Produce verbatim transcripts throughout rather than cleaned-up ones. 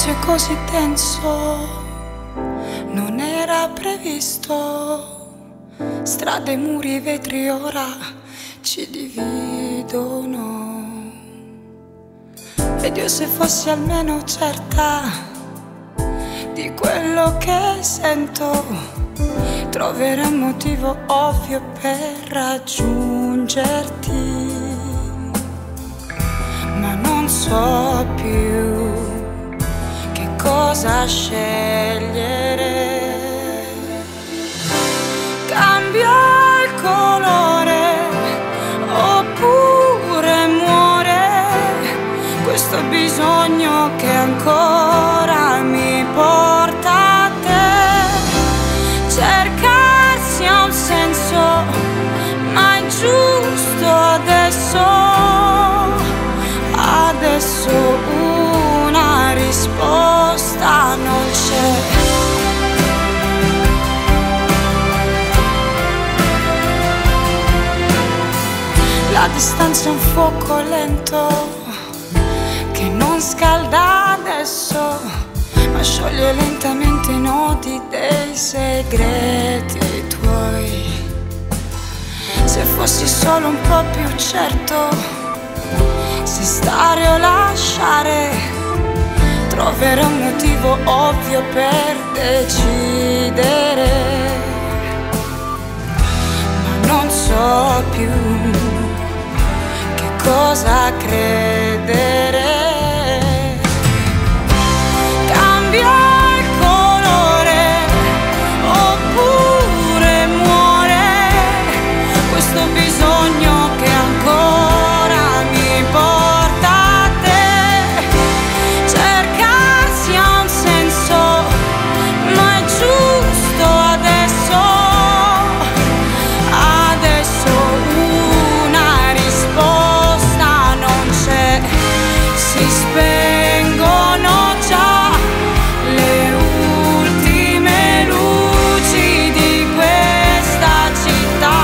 silenzio è così denso, non era previsto. Strade, muri e vetri ora ci dividono. Ed io, se fossi almeno certa di quello che sento, troverei un motivo ovvio per raggiungerti. Ma non so più che cosa scegliere. Cambia il colore oppure muore questo bisogno che ancora mi porta a te. Cercarsi ha un senso, ma è giusto adesso. Adesso una risposta non c'è. La distanza è un fuoco lento che non scalda adesso, ma scioglie lentamente i nodi dei segreti tuoi. Se fossi solo un po' più certo se stare o lasciare, troverò un motivo ovvio per decidere. Ma non so più che cosa credere. Cambia il colore oppure muore questo bisogno che ancora mi porta a te. Cercarsi ha un senso, ma è giusto adesso. Adesso una risposta non c'è. Si spengono già le ultime luci di questa città,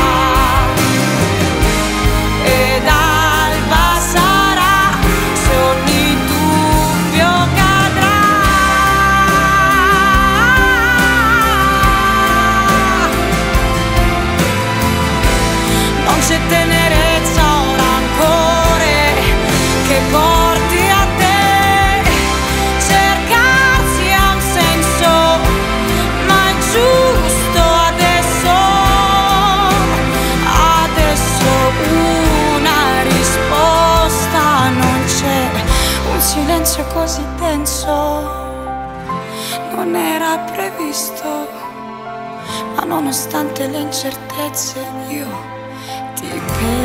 ed alba sarà se ogni dubbio cadrà. Non c'è tenerezza o rancore che porti a te. Cercarsi ha un senso, ma è giusto adesso. Adesso una risposta non c'è. Un silenzio così denso non era previsto, ma nonostante le incertezze io ti penso.